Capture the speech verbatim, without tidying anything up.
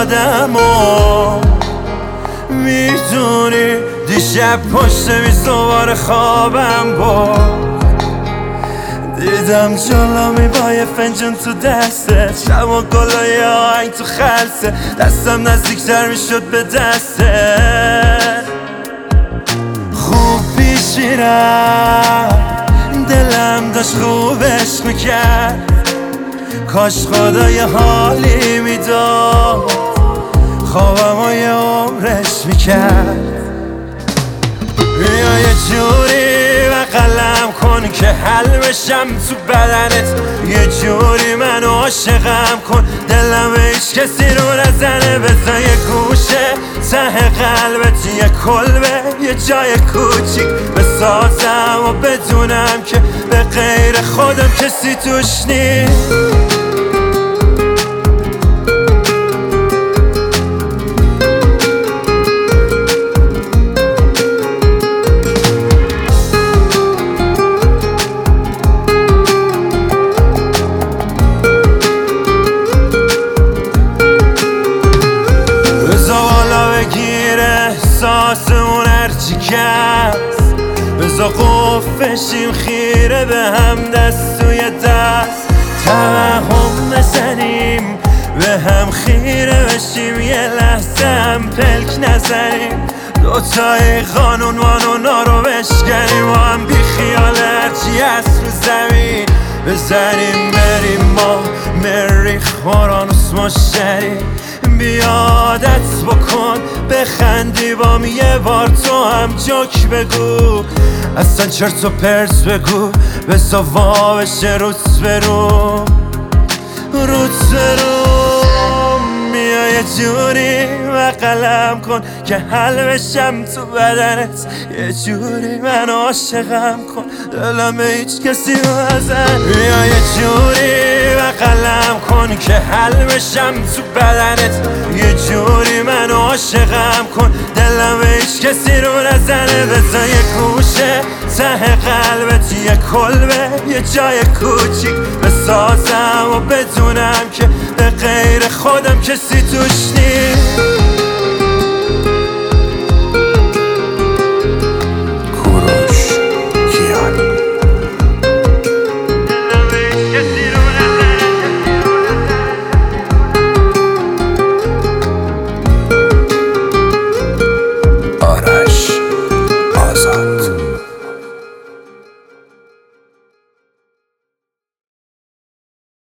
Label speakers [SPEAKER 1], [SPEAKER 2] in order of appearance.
[SPEAKER 1] یادم و میدونی دیشب پشت میز دوباره خوابم بود، دیدم جلومی با یه فنجون تو دستت، شب و گلای آهنگ تو خلصه، دستم نزدیکتر میشد به دستت. خوب پیش میرم دلم داشت خوبش میکرد، کاش خدا یه حالی میداد خوابم و یه عمرش میکرد. بیا یه جوری و قلم کن که حل بشم تو بدنت، یه جوری منو عاشقم کن دلم به هیچ کسی رو نزنه، بزن یه گوشه ته قلبت یه کلبه یه جای کوچیک بسازم و بدونم که به غیر خودم کسی توش نیست. احساسمون هرچی کس بزا قفشیم خیره به هم دست توی دست، توهم بزنیم به هم خیره بشیم یه لحظه هم پلک نزنیم، دوتای قانون وانونا رو بشکنیم و هم بی خیال هرچی هست رو زمین بزنیم بریم ما مریخ اورانوس مشتری. بیا عادت بکن بخندی بام یه بار تو هم جوک بگو، اصلا چرت و پرت بگو بزا وا بشه روز برو روز برو. بیا یه جوری و قلم کن که حل بشم تو بدنت، یه جوری من عاشقم کن دلم به هیچ کسی نزن. بیا یه جوری و قلم کن که حل بشم تو بدنت، یه جوری من عاشقم کن دلم به هیچ کسی رو نزنه، بزن یه گوشه ته قلبت یه کلبه یه جای کوچیک بسازم و بدونم که به غیر خودم کسی توش نیست.